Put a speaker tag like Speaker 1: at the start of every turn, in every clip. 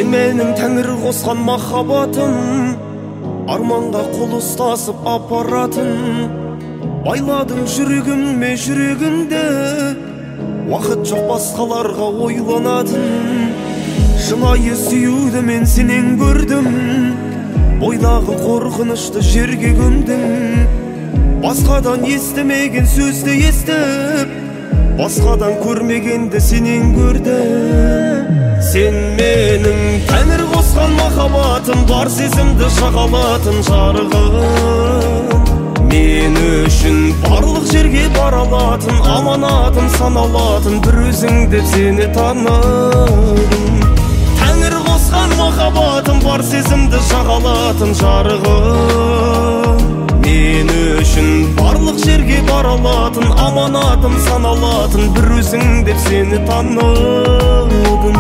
Speaker 1: менің тәңір қосқан махаббатым, арманға қол ұстасып апаратын. Байладым жүрегіме жүрегімді, уақыт жоқ басқаларға ойланатын. Шынайы сүюді мен сенен көрдім, бойдағы қорқынышты жерге көмдім. Басқадан естімеген сөзді естіп, басқадан көрмегенді сенен көрдім. Сен менің тәңір қосқан махаббатым, бар сезімді шағалатын жарығым. Мен үшін барлық жерге бара алатын, аманатым саналатын, бір өзің деп сені таныдым. Тәңір қосқан махаббатым, бар сезімді шағалатын жарығым. Мен үшін барлық жерге бара алатын, аманатым саналатын, бір өзің деп сені таныдым.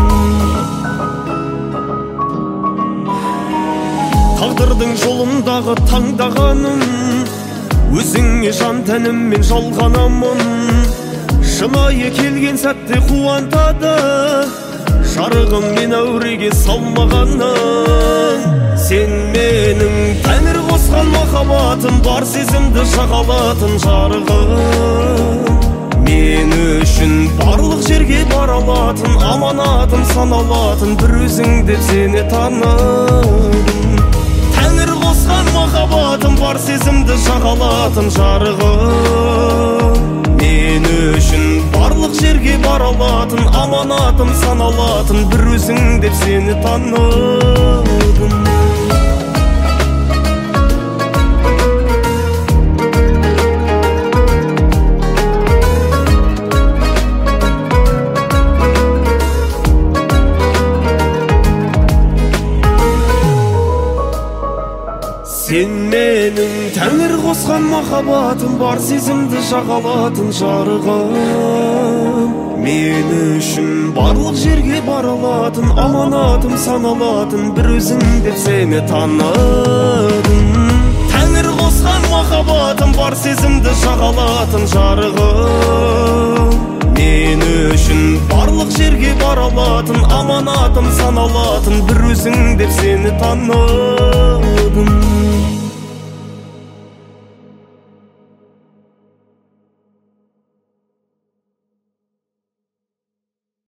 Speaker 1: Тағдырдың жолындағы таңдағаным, өзіңе жан тәніммен жалғанамын. Шынайы келген сәтте қуантады, жарығым мен әуреге салмағаның. Сен менің тәңір қосқан махаббатым, бар сезімді шағалатын жарығым. Мен үшін барлық жерге бара алатын, аманатым саналатын, бір өзің деп сені таныдым. Тәңір қосқан махаббатым, бар сезімді шағалатын жарығым. Мен үшін барлық жерге бара алатын, аманатым саналатын, бір өзің деп сені таныдым. Сен менің тәңір қосқан махаббатым, бар сезімді шағалатын жарығым. Мен үшін барлық жерге бара алатын, аманатым саналатын, бір өзің деп сені таныдым. Тәңір қосқан махаббатым, бар сезімді шағалатын жарығым. Мен үшін барлық жерге бара алатын, аманатым саналатын, бір өзің деп сені таныдым.